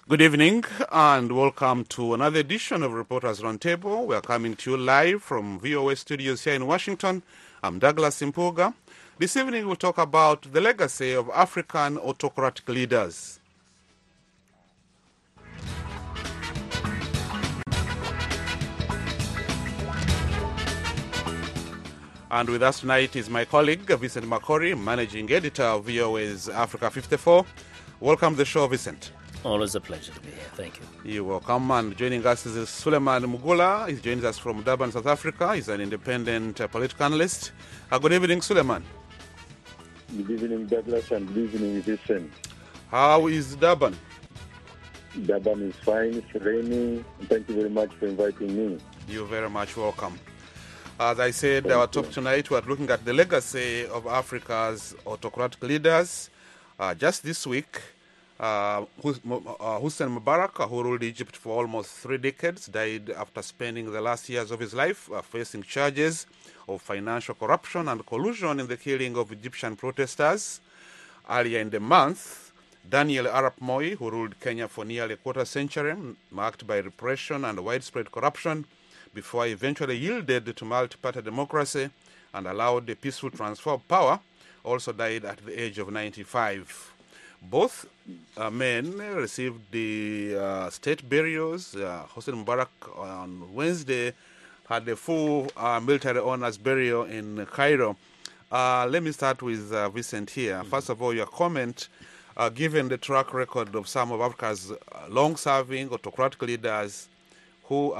Good evening and welcome to another edition of Reporters Roundtable. We are coming to you live from VOA studios here in Washington. I'm Douglas Impuga. This evening we'll talk about the legacy of African autocratic leaders. And with us tonight is my colleague, Vincent Makori, managing editor of VOA's Africa 54. Welcome to the show, Vincent. Always a pleasure to be here. Thank you. You're welcome. And joining us is Suleiman Mugula. He joins us from Durban, South Africa. He's an independent political analyst. Good evening, Suleiman. Good evening, Douglas, and good evening, Vincent. How is Durban? Durban is fine. It's raining. Thank you very much for inviting me. You're very much welcome. As I said, our talk tonight, we're looking at the legacy of Africa's autocratic leaders. Just this week, Hosni Mubarak, who ruled Egypt for almost 3 decades, died after spending the last years of his life facing charges of financial corruption and collusion in the killing of Egyptian protesters. Earlier in the month, Daniel Arap Moi, who ruled Kenya for nearly a quarter century, marked by repression and widespread corruption, before he eventually yielded to multi-party democracy and allowed the peaceful transfer of power, also died at the age of 95. Both men received the state burials. Hosni Mubarak on Wednesday had a full military honors burial in Cairo. Let me start with Vincent here. First of all, your comment, given the track record of some of Africa's long-serving autocratic leaders who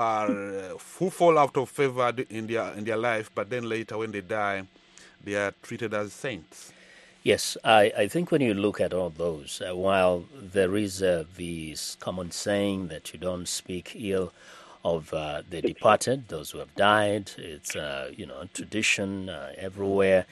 fall out of favor in their life, but then later when they die, they are treated as saints. Yes, I think when you look at all those, while there is this common saying that you don't speak ill of the departed, those who have died, it's tradition everywhere.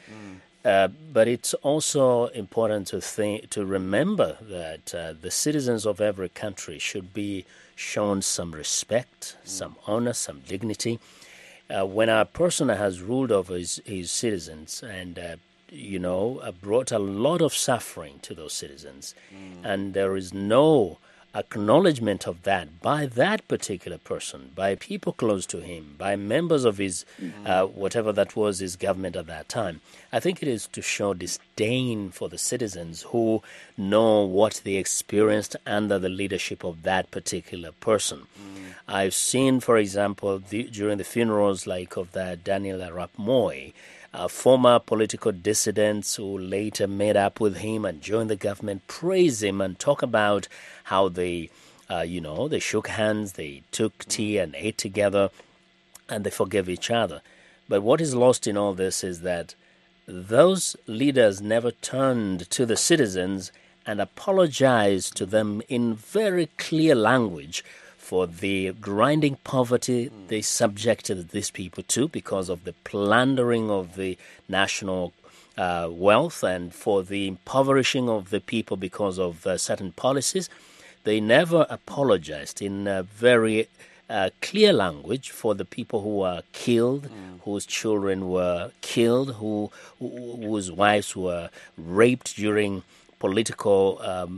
But it's also important to remember that the citizens of every country should be shown some respect, some honor, some dignity. When a person has ruled over his citizens and brought a lot of suffering to those citizens, and there is no acknowledgement of that by that particular person, by people close to him, by members of his, whatever that was, his government at that time. I think it is to show disdain for the citizens who know what they experienced under the leadership of that particular person. I've seen, for example, during the funerals like of that Daniel Arap Moi, former political dissidents who later made up with him and joined the government praise him and talk about how they shook hands, they took tea and ate together, and they forgave each other. But what is lost in all this is that those leaders never turned to the citizens and apologized to them in very clear language for the grinding poverty they subjected these people to because of the plundering of the national wealth and for the impoverishing of the people because of certain policies. They never apologized in very clear language for the people who were killed, whose children were killed, whose wives were raped during political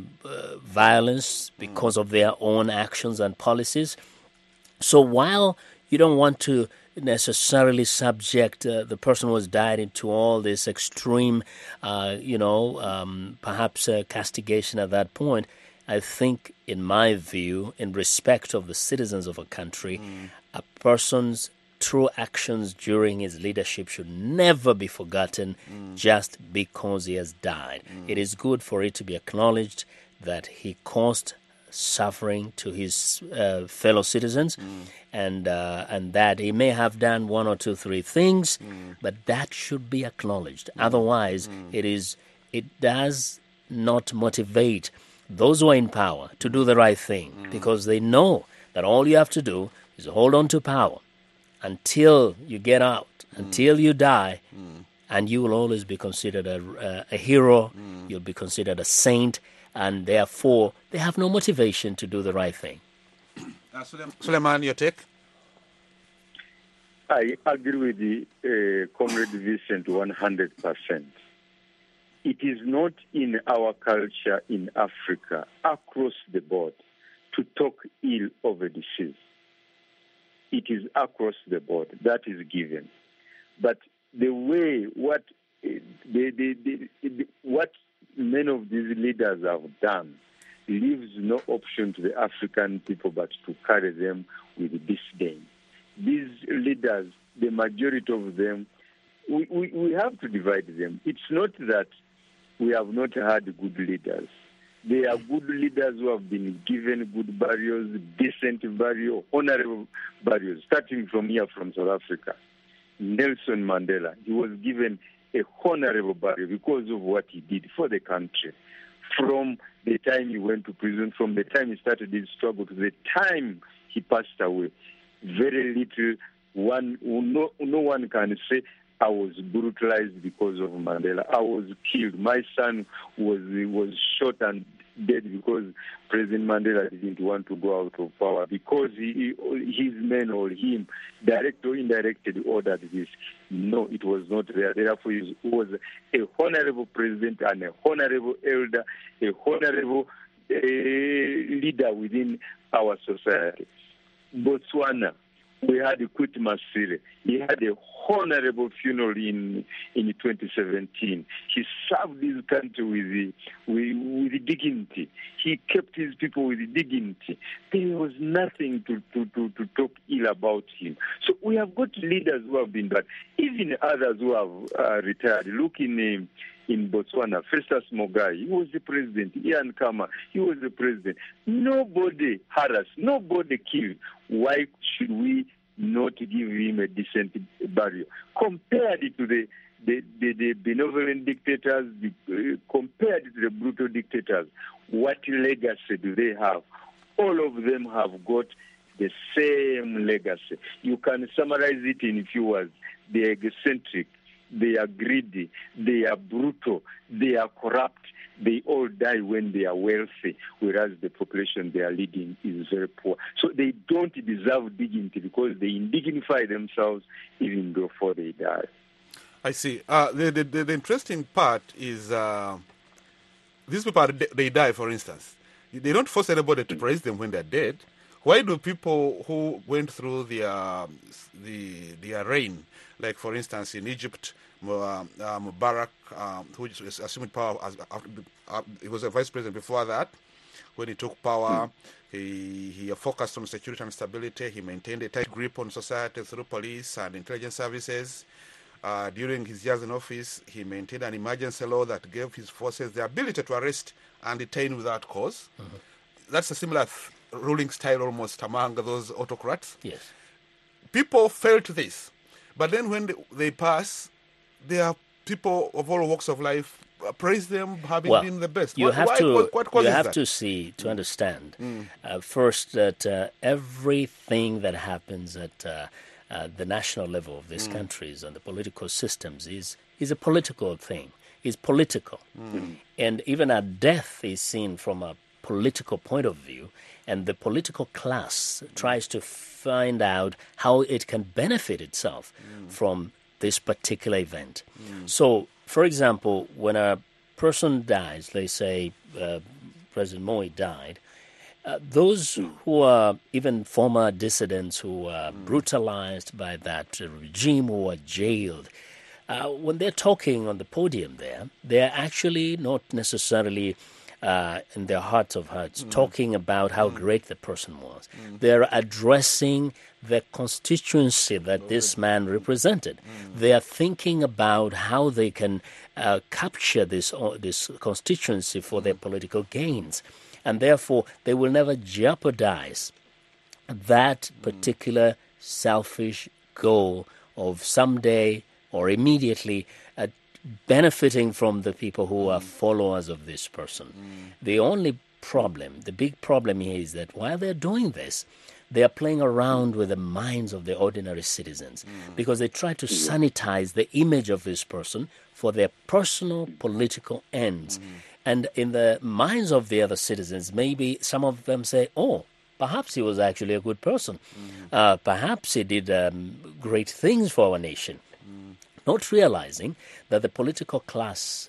violence because of their own actions and policies. So while you don't want to necessarily subject the person who has died into all this extreme, perhaps castigation at that point, I think, in my view, in respect of the citizens of a country, a person's true actions during his leadership should never be forgotten just because he has died. It is good for it to be acknowledged that he caused suffering to his fellow citizens and that he may have done 1 or 2, 3 things, but that should be acknowledged. Otherwise, it does not motivate those who are in power to do the right thing because they know that all you have to do is hold on to power until you get out, until you die, and you will always be considered a hero, you'll be considered a saint, and therefore they have no motivation to do the right thing. Suleiman, your take? I agree with the Comrade Vincent 100%. It is not in our culture in Africa, across the board, to talk ill of a disease. It is across the board. That is given. But the way what many of these leaders have done leaves no option to the African people but to carry them with disdain. These leaders, the majority of them, we have to divide them. It's not that we have not had good leaders. They are good leaders who have been given good burials, decent burial, honorable burials, starting from here from South Africa. Nelson Mandela, he was given a honorable burial because of what he did for the country. From the time he went to prison, from the time he started his struggle to the time he passed away, very little, no one can say, I was brutalized because of Mandela. I was killed. My son was shot and dead because President Mandela didn't want to go out of power because his men or him, direct or indirectly, ordered this. No, it was not there. Therefore, he was a honorable president and a honorable elder, a honorable leader within our society. Botswana, we had Kuti Masire. He had a honorable funeral in 2017. He served his country with dignity. He kept his people with dignity. There was nothing to talk ill about him. So we have got leaders who have been bad. Even others who have retired. Look in Botswana, Festus Mogae, he was the president. Ian Khama, he was the president. Nobody harassed, nobody killed. Why should we not give him a decent burial? Compared to the benevolent dictators, compared to the brutal dictators, what legacy do they have? All of them have got the same legacy. You can summarize it in a few words. They are eccentric. They are greedy, they are brutal, they are corrupt. They all die when they are wealthy, whereas the population they are leading is very poor. So they don't deserve dignity because they indignify themselves even before they die. I see. The interesting part is these people, they die, for instance. They don't force anybody to praise them when they're dead. Why do people who went through their reign, like for instance in Egypt, Mubarak, who assumed power, he was a vice president before that. When he took power, he focused on security and stability. He maintained a tight grip on society through police and intelligence services. During his years in office, he maintained an emergency law that gave his forces the ability to arrest and detain without cause. Mm-hmm. That's a similar ruling style almost among those autocrats. Yes. People felt this. But then when they pass, there are people of all walks of life praise them having been the best. You have to understand first that everything that happens at the national level of these countries and the political systems is a political thing, is political. And even a death is seen from a political point of view, and the political class tries to find out how it can benefit itself from this particular event. So, for example, when a person dies, they say President Moi died, those who are even former dissidents who are brutalized by that regime, who are jailed, when they're talking on the podium there, they're actually not necessarily in their hearts of hearts talking about how great the person was. They're addressing the constituency that this man represented. They are thinking about how they can capture this constituency for their political gains. And therefore, they will never jeopardize that particular selfish goal of someday or immediately benefiting from the people who are followers of this person. The only problem, the big problem here is that while they're doing this, they are playing around with the minds of the ordinary citizens because they try to sanitize the image of this person for their personal political ends. And in the minds of the other citizens, maybe some of them say, oh, perhaps he was actually a good person. Perhaps he did great things for our nation. Not realizing that the political class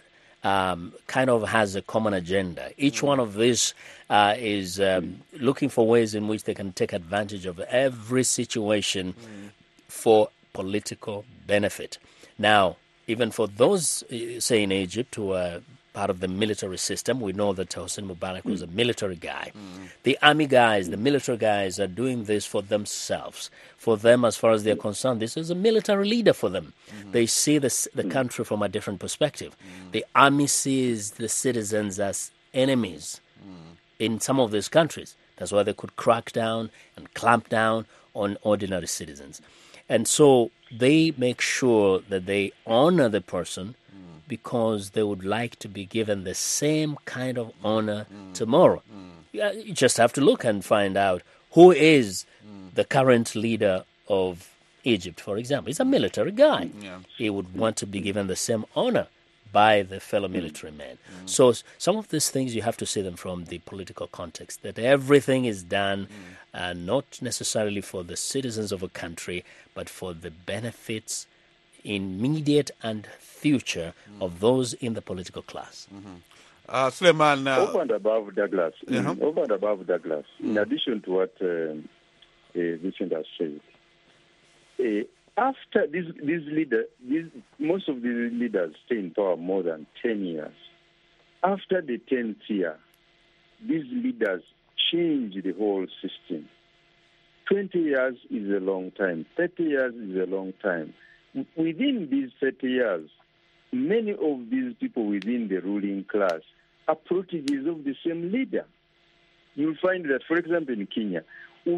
kind of has a common agenda. Each one of these is looking for ways in which they can take advantage of every situation for political benefit. Now, even for those, say in Egypt, who are part of the military system, we know that Hosni Mubarak was a military guy. The army guys, the military guys are doing this for themselves. For them, as far as they're concerned, this is a military leader for them. They see the country from a different perspective. The army sees the citizens as enemies in some of these countries. That's why they could crack down and clamp down on ordinary citizens. And so they make sure that they honor the person because they would like to be given the same kind of honor tomorrow. You just have to look and find out who is the current leader of Egypt, for example. He's a military guy. He would want to be given the same honor by the fellow military man. So some of these things you have to see them from the political context, that everything is done not necessarily for the citizens of a country, but for the benefits immediate and future of those in the political class. Suleiman, over and above Douglas, in addition to what Vincent has said, after most of these leaders stay in power more than 10 years. After the 10th year, these leaders change the whole system. 20 years is a long time. 30 years is a long time. Within these 30 years, many of these people within the ruling class are proteges of the same leader. You'll find that, for example, in Kenya,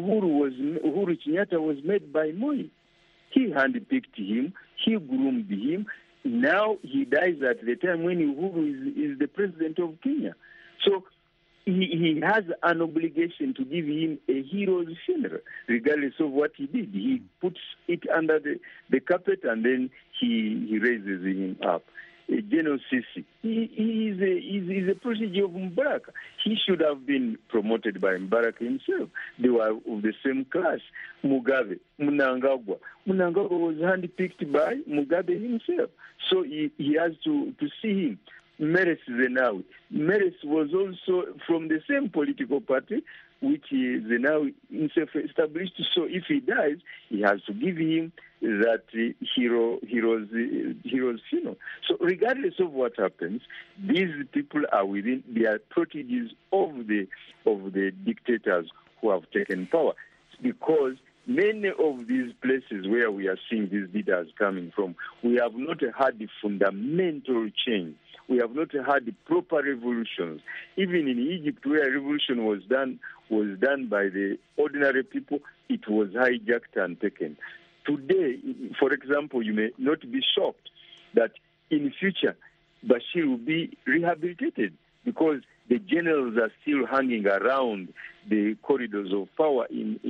Uhuru Kenyatta was made by Moi. He handpicked him, he groomed him. Now he dies at the time when Uhuru is the president of Kenya. So he has an obligation to give him a hero's funeral, regardless of what he did. He puts it under the carpet and then he raises him up. General Sisi, he's a protege of Mubarak. He should have been promoted by Mubarak himself. They were of the same class. Mugabe, Mnangagwa was handpicked by Mugabe himself. So he has to see him. Meles Zenawi. Meles was also from the same political party, which Zenawi himself established. So if he dies, he has to give him that hero's funeral. So regardless of what happens, these people are they are proteges of the dictators who have taken power, because many of these places where we are seeing these leaders coming from, we have not had the fundamental change. We have not had the proper revolutions. Even in Egypt, where revolution was done by the ordinary people, it was hijacked and taken. Today, for example, you may not be shocked that in future, Bashir will be rehabilitated because the generals are still hanging around the corridors of power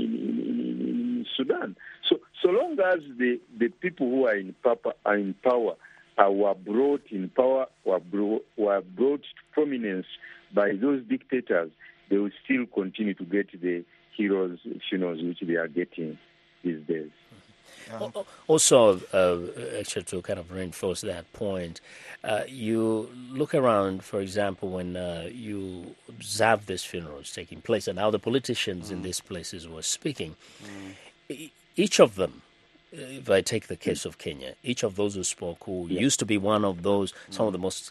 in Sudan. So long as the people who are in power were brought in power, were brought to prominence by those dictators, they will still continue to get the heroes' funerals which they are getting these days. Also, actually, to kind of reinforce that point, you look around, for example, when you observe these funerals taking place and how the politicians in these places were speaking, each of them, if I take the case of Kenya, each of those who spoke, who used to be one of those, some of the most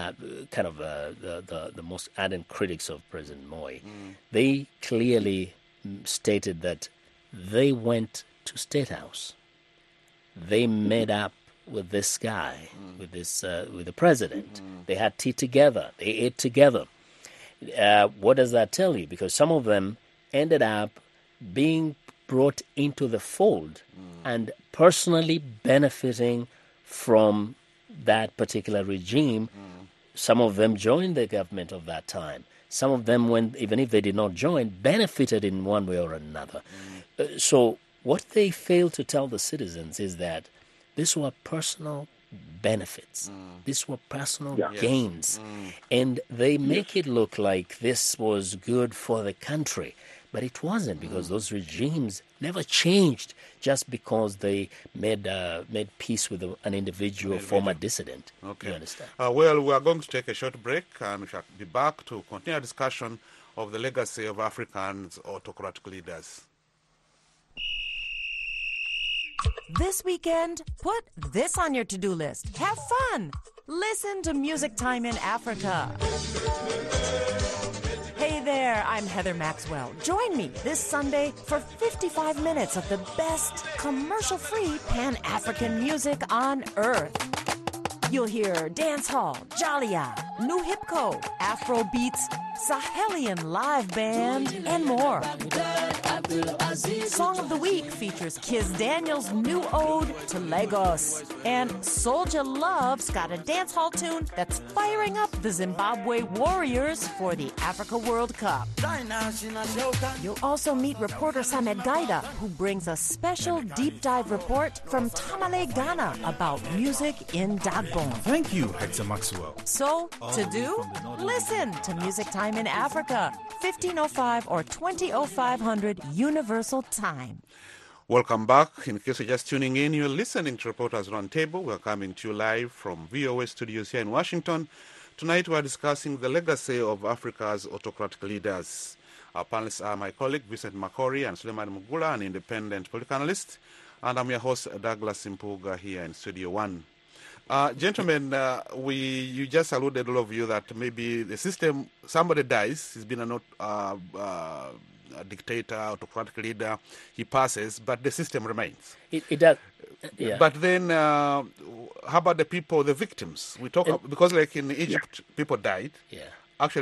the most ardent critics of President Moi, they clearly stated that they went to State House. They met up with this guy, with the president. They had tea together. They ate together. What does that tell you? Because some of them ended up being brought into the fold and personally benefiting from that particular regime. Some of them joined the government of that time. Some of them, even if they did not join, benefited in one way or another. So what they fail to tell the citizens is that these were personal benefits. These were personal gains. And they make it look like this was good for the country. But it wasn't, because those regimes never changed just because they made peace with an individual former dissident. Okay. You understand? Well, we are going to take a short break, and we shall be back to continue our discussion of the legacy of Africans' autocratic leaders. This weekend, put this on your to-do list. Have fun. Listen to Music Time in Africa. Hey there, I'm Heather Maxwell. Join me this Sunday for 55 minutes of the best commercial-free Pan-African music on Earth. You'll hear dancehall, Jalia, New Hipco, Afro beats, Sahelian live band, and more. Song of the Week features Kiz Daniel's new ode to Lagos. And Soulja Love's got a dancehall tune that's firing up the Zimbabwe Warriors for the Africa World Cup. You'll also meet reporter Samed Gaida, who brings a special deep dive report from Tamale, Ghana about music in Dagbon. Thank you, Hector Maxwell. So, to do? Listen to Music Time in Africa, 1505 or 200500 Universal Time. Welcome back. In case you're just tuning in, you're listening to Reporters Roundtable. We're coming to you live from VOA studios here in Washington. Tonight we're discussing the legacy of Africa's autocratic leaders. Our panelists are my colleague Vincent Makori and Suleiman Mugula, an independent political analyst, and I'm your host Douglas Impuga here in Studio 1. Gentlemen, you just alluded, all of you, that maybe the system, somebody dies, he's been a dictator, autocratic leader, he passes, but the system remains. It does. Yeah. But then, how about the people, the victims? We talk because, like in Egypt, people died. Yeah. Actually,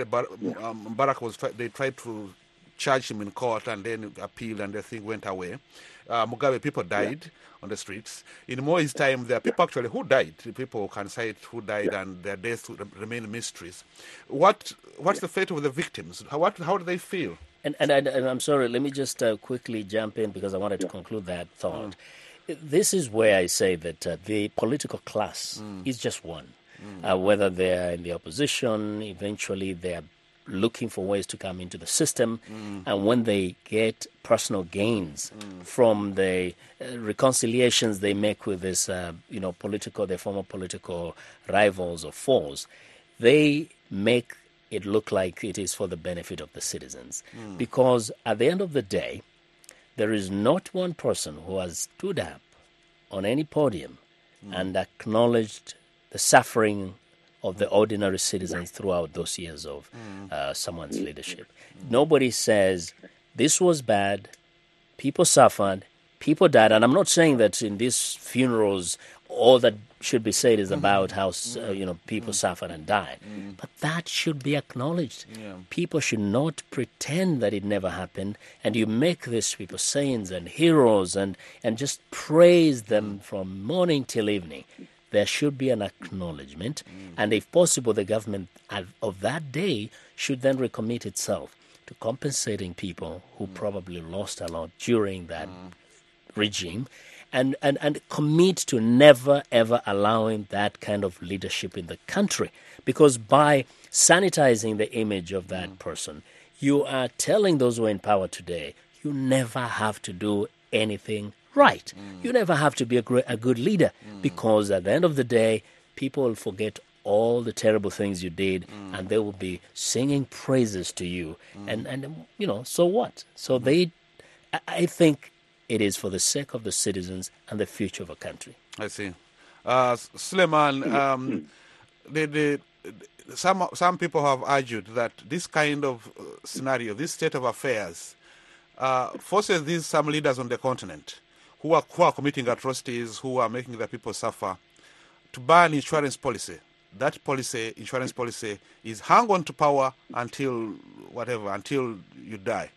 Mubarak they tried to charge him in court and then appealed, and the thing went away. Mugabe, people died on the streets. In Moi's time, there are people actually who died. People can cite who died, and their deaths remain mysteries. What's the fate of the victims? How do they feel? And I'm sorry, let me just quickly jump in, because I wanted to conclude that thought. This is where I say that the political class is just one. Whether they're in the opposition, eventually they're looking for ways to come into the system, and when they get personal gains from the reconciliations they make with this, their former political rivals or foes, they make it look like it is for the benefit of the citizens. Because at the end of the day, there is not one person who has stood up on any podium and acknowledged the suffering of the ordinary citizens throughout those years of someone's leadership. Nobody says, this was bad, people suffered, people died. And I'm not saying that in these funerals all that should be said is about how people suffered and died. But that should be acknowledged. Yeah. People should not pretend that it never happened, and you make these people saints and heroes and just praise them from morning till evening. There should be an acknowledgement, and if possible, the government of that day should then recommit itself to compensating people who probably lost a lot during that regime, and commit to never, ever allowing that kind of leadership in the country. Because by sanitizing the image of that person, you are telling those who are in power today, you never have to do anything right. You never have to be a good leader, because at the end of the day, people will forget all the terrible things you did, and they will be singing praises to you. And so what? So I think it is for the sake of the citizens and the future of a country. I see. Suleiman, some people have argued that this kind of scenario, this state of affairs, forces some leaders on the continent who are committing atrocities, who are making the people suffer, to ban insurance policy. That insurance policy, is hang on to power until you die.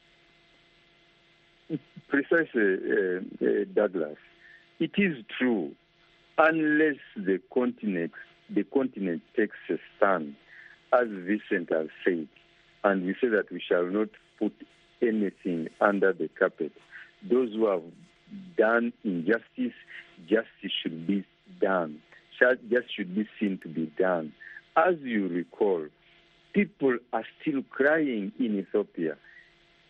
Precisely, Douglas. It is true. Unless the continent takes a stand, as Vincent has said, and we say that we shall not put anything under the carpet, those who have done injustice, justice should be done. Justice should be seen to be done. As you recall, people are still crying in Ethiopia.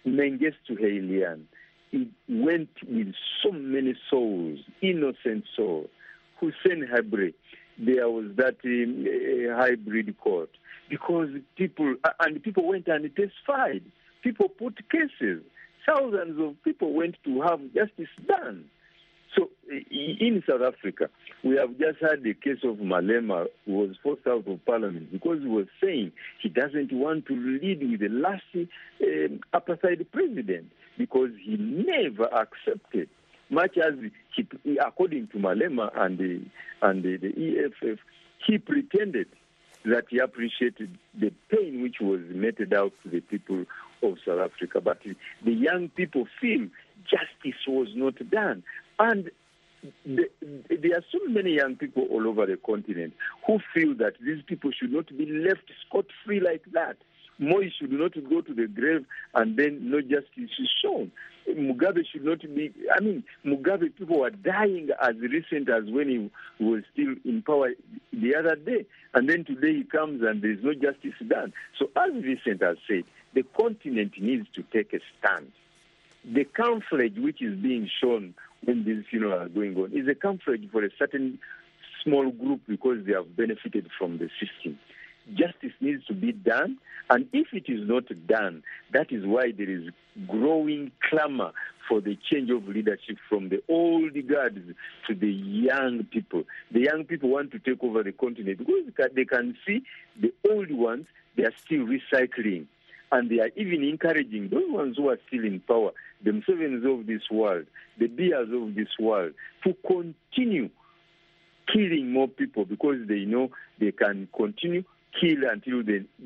Mengistu Haile Mariam, it went with so many souls, innocent souls. Hussein Habre, there was that hybrid court. Because people went and testified. People put cases. Thousands of people went to have justice done. So in South Africa, we have just had the case of Malema, who was forced out of parliament because he was saying he doesn't want to lead with the last apartheid president because he never accepted, much as he, according to Malema and the EFF, he pretended that he appreciated the pain which was meted out to the people of South Africa. But the young people feel justice was not done. And there are so many young people all over the continent who feel that these people should not be left scot-free like that. Moi should not go to the grave and then no justice is shown. Mugabe should not be, Mugabe, people were dying as recent as when he was still in power the other day. And then today he comes and there is no justice done. So as Vincent has said, the continent needs to take a stand. The camouflage which is being shown when these funerals are going on is a camouflage for a certain small group because they have benefited from the system. Justice needs to be done, and if it is not done, that is why there is growing clamor for the change of leadership from the old guards to the young people. The young people want to take over the continent because they can see the old ones, they are still recycling. And they are even encouraging those ones who are still in power, the Musevens of this world, the Bias of this world, to continue killing more people because they know they can continue kill until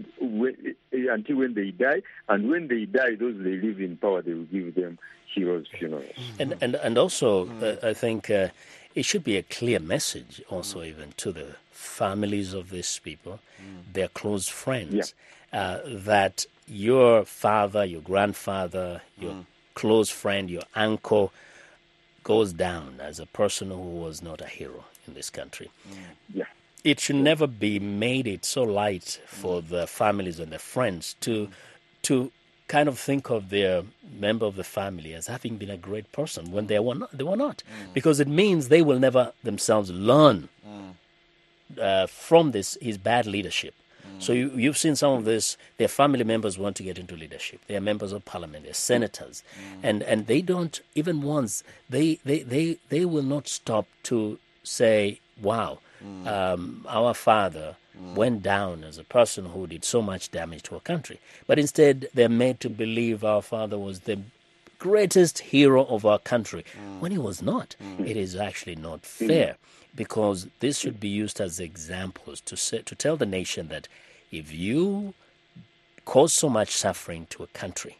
when they die, and when they die, those they live in power, they will give them heroes' funerals. And also, I think it should be a clear message also even to the families of these people, their close friends, that your father, your grandfather, your close friend, your uncle goes down as a person who was not a hero in this country. It should never be made it so light for the families and the friends to kind of think of their member of the family as having been a great person when they were not. Because it means they will never themselves learn from his bad leadership. So you've seen some of this. Their family members want to get into leadership. They are members of parliament. They're senators, and they don't even once. They will not stop to say, "Wow, our father went down as a person who did so much damage to our country." But instead, they're made to believe our father was the greatest hero of our country when he was not. It is actually not fair. Because this should be used as examples to tell the nation that if you cause so much suffering to a country,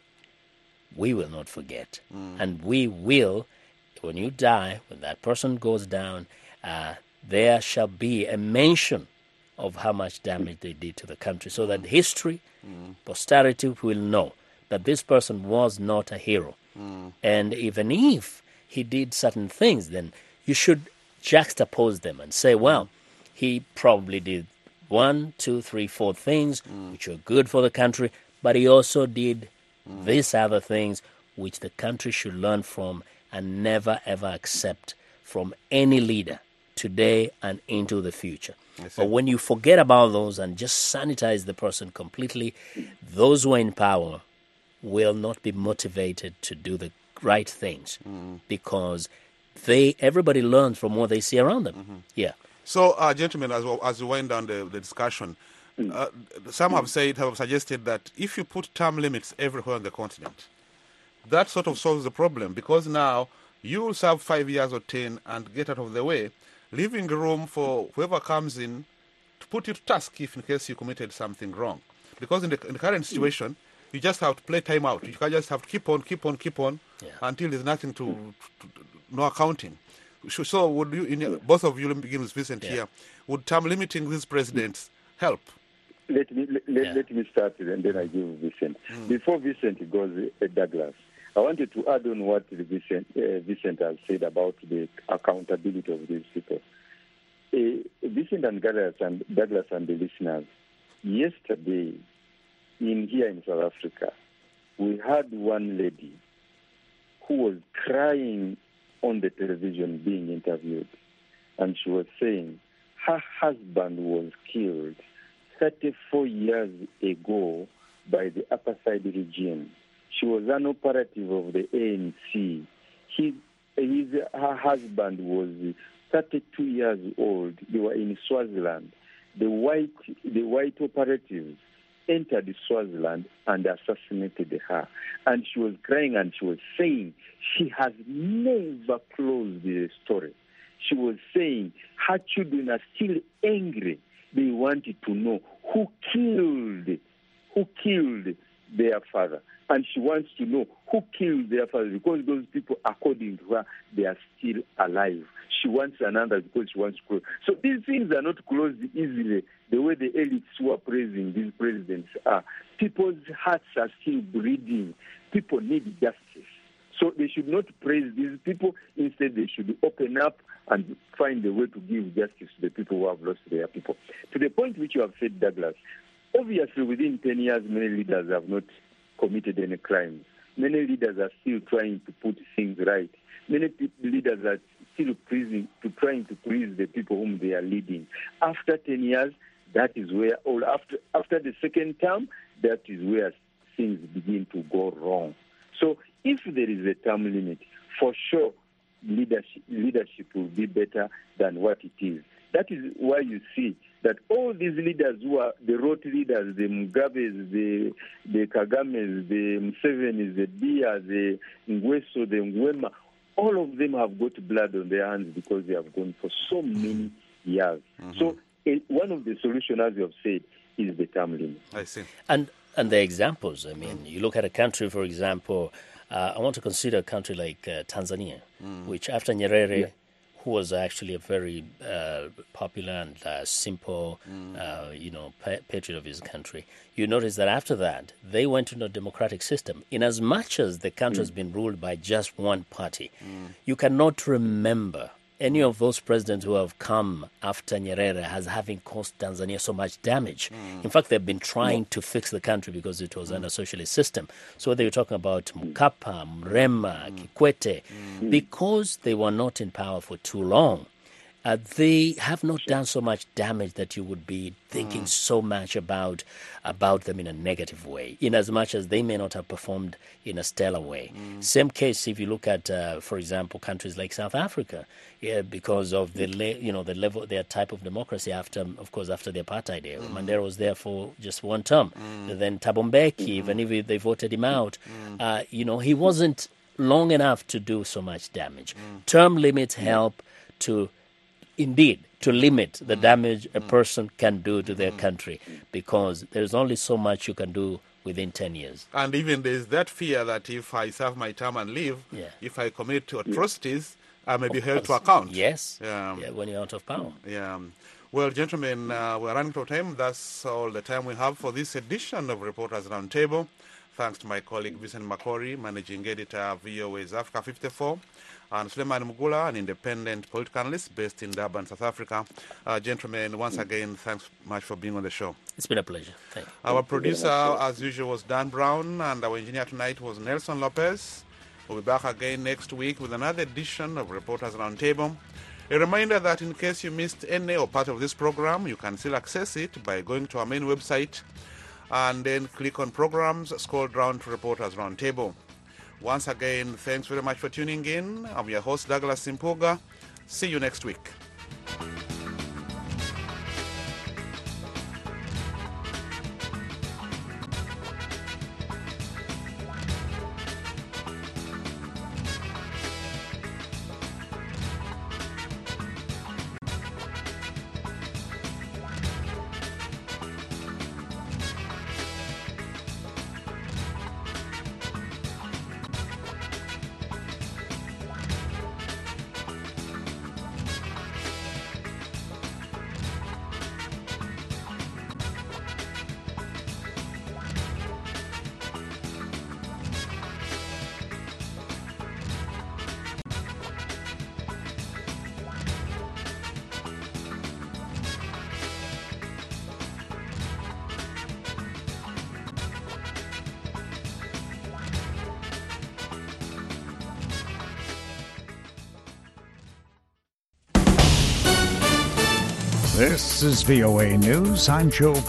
we will not forget. And we will, when you die, when that person goes down, there shall be a mention of how much damage they did to the country so that history, posterity will know that this person was not a hero. And even if he did certain things, then you should juxtapose them and say, well, he probably did 1, 2, 3, 4 things which are good for the country, but he also did these other things which the country should learn from and never ever accept from any leader today and into the future. But when you forget about those and just sanitize the person completely, those who are in power will not be motivated to do the right things because everybody learns from what they see around them. So, gentlemen, as we wind down the discussion, some have suggested that if you put term limits everywhere on the continent, that sort of solves the problem because now you will serve 5 years or 10 and get out of the way, leaving room for whoever comes in to put you to task if in case you committed something wrong. Because in the current situation, you just have to play time out. You just have to keep on until there's nothing no accounting. So would you, both of you, begin with Vincent here, would term limiting these presidents help? Let me start and then I give Vincent. Before Vincent goes, Douglas, I wanted to add on what Vincent has said about the accountability of these people. Vincent and Douglas and the listeners, yesterday here in South Africa, we had one lady who was crying on the television being interviewed, and she was saying her husband was killed 34 years ago by the apartheid regime. She was an operative of the ANC. Her husband was 32 years old. They were in Swaziland. The white operatives entered Swaziland and assassinated her. And she was crying and she was saying she has never closed the story. She was saying her children are still angry. They wanted to know who killed their father. And she wants to know who killed their father, because those people, according to her, they are still alive. She wants another because she wants to close. So these things are not closed easily the way the elites who are praising these presidents are. People's hearts are still bleeding. People need justice. So they should not praise these people. Instead, they should open up and find a way to give justice to the people who have lost their people. To the point which you have said, Douglas, obviously within 10 years, many leaders have not committed any crimes. Many leaders are still trying to put things right. Many leaders are still trying to please the people whom they are leading. After 10 years, that is where, or after the second term, that is where things begin to go wrong. So if there is a term limit, for sure, leadership will be better than what it is. That is why you see that all these leaders who are the rote leaders, the Mugabes, the Kagames, the Musevenis, the Biya, the Ngweso, the Ngwema, all of them have got blood on their hands because they have gone for so many years. Mm-hmm. So one of the solutions, as you have said, is the term limit. I see. And the examples, I mean, you look at a country, for example, I want to consider a country like Tanzania, which after Nyerere, who was actually a very popular and simple, patriot of his country. You notice that after that, they went into a democratic system. In as much as the country has been ruled by just one party, you cannot remember any of those presidents who have come after Nyerere as having caused Tanzania so much damage. In fact, they've been trying to fix the country because it was under a socialist system. So whether you're talking about Mkapa, Mrema, Kikwete, because they were not in power for too long, they have not done so much damage that you would be thinking so much about them in a negative way, in as much as they may not have performed in a stellar way. Same case if you look at, for example, countries like South Africa, because of the level, their type of democracy after the apartheid era. Mandela was there for just one term. Then Thabo Mbeki, even if they voted him out, he wasn't long enough to do so much damage. Term limits help to limit the damage a person can do to their country, because there's only so much you can do within 10 years. And even there's that fear that if I serve my term and leave, if I commit atrocities, I may be held to account. Yes, when you're out of power. Yeah. Well, gentlemen, we're running out of time. That's all the time we have for this edition of Reporters Roundtable. Thanks to my colleague Vincent Makori, managing editor, VOA's Africa 54. And Suleiman Mugula, an independent political analyst based in Durban, South Africa. Gentlemen, once again, thanks much for being on the show. It's been a pleasure. Thank you. Our producer, as usual, was Dan Brown, and our engineer tonight was Nelson Lopez. We'll be back again next week with another edition of Reporters Roundtable. A reminder that in case you missed any or part of this program, you can still access it by going to our main website and then click on programs, scroll down to Reporters Roundtable. Once again, thanks very much for tuning in. I'm your host, Douglas Simpuga. See you next week. This is VOA News. I'm Joe